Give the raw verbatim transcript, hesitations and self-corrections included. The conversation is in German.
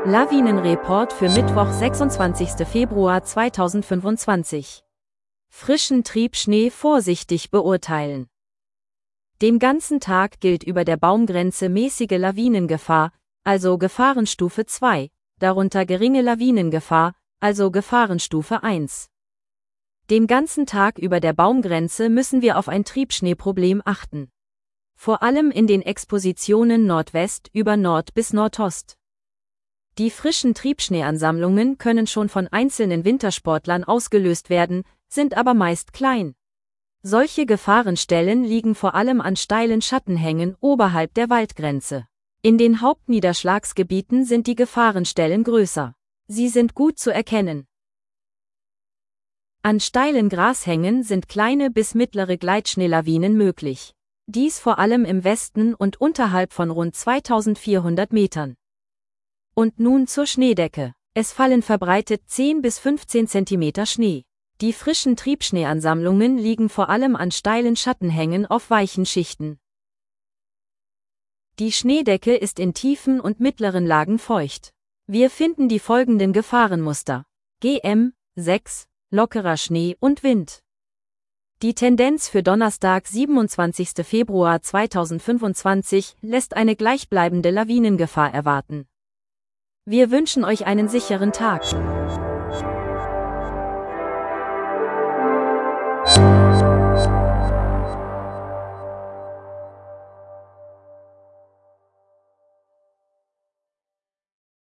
Lawinenreport für Mittwoch, sechsundzwanzigster Februar zweitausendfünfundzwanzig. Frischen Triebschnee vorsichtig beurteilen. Den ganzen Tag gilt über der Baumgrenze mäßige Lawinengefahr, also Gefahrenstufe zwei, darunter geringe Lawinengefahr, also Gefahrenstufe eins. Den ganzen Tag über der Baumgrenze müssen wir auf ein Triebschneeproblem achten. Vor allem in den Expositionen Nordwest über Nord bis Nordost. Die frischen Triebschneeansammlungen können schon von einzelnen Wintersportlern ausgelöst werden, sind aber meist klein. Solche Gefahrenstellen liegen vor allem an steilen Schattenhängen oberhalb der Waldgrenze. In den Hauptniederschlagsgebieten sind die Gefahrenstellen größer. Sie sind gut zu erkennen. An steilen Grashängen sind kleine bis mittlere Gleitschneelawinen möglich. Dies vor allem im Westen und unterhalb von rund zweitausendvierhundert Metern. Und nun zur Schneedecke. Es fallen verbreitet zehn bis fünfzehn Zentimeter Schnee. Die frischen Triebschneeansammlungen liegen vor allem an steilen Schattenhängen auf weichen Schichten. Die Schneedecke ist in tiefen und mittleren Lagen feucht. Wir finden die folgenden Gefahrenmuster. G M sechs, lockerer Schnee und Wind. Die Tendenz für Donnerstag, siebenundzwanzigster Februar zweitausendfünfundzwanzig, lässt eine gleichbleibende Lawinengefahr erwarten. Wir wünschen euch einen sicheren Tag.